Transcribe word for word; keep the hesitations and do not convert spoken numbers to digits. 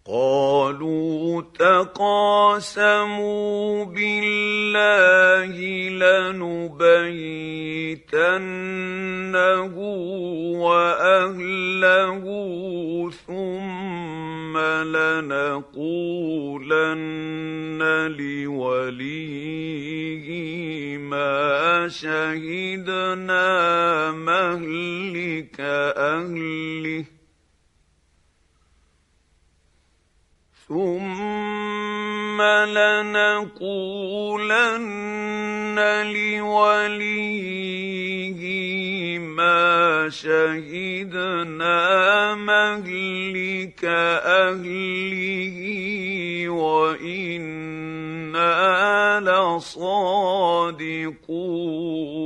قالوا تقاسموا بالله لنبيتنه وأهله ثم لنقولن لوليه ما شهدنا مهلك أهله ثم لنقولن لوليه ما شهدنا مهلك أهله وإنا لصادقون.